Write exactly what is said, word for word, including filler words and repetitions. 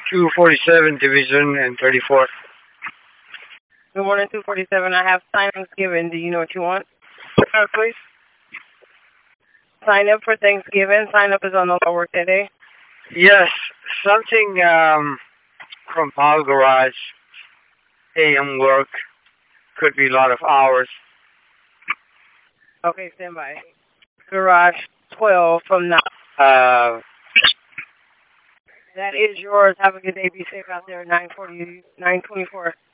two forty-seven Division and thirty-fourth. Good morning, two forty-seven. I have sign-ups given. Do you know what you want? Uh, please? Sign up for Thanksgiving. Sign up is on the work that day. Yes, something um, from Power Garage. A M work. Could be a lot of hours. Okay, stand by. Garage twelve from now. Uh, That is yours. Have a good day. Be safe out there. nine forty, nine twenty-four.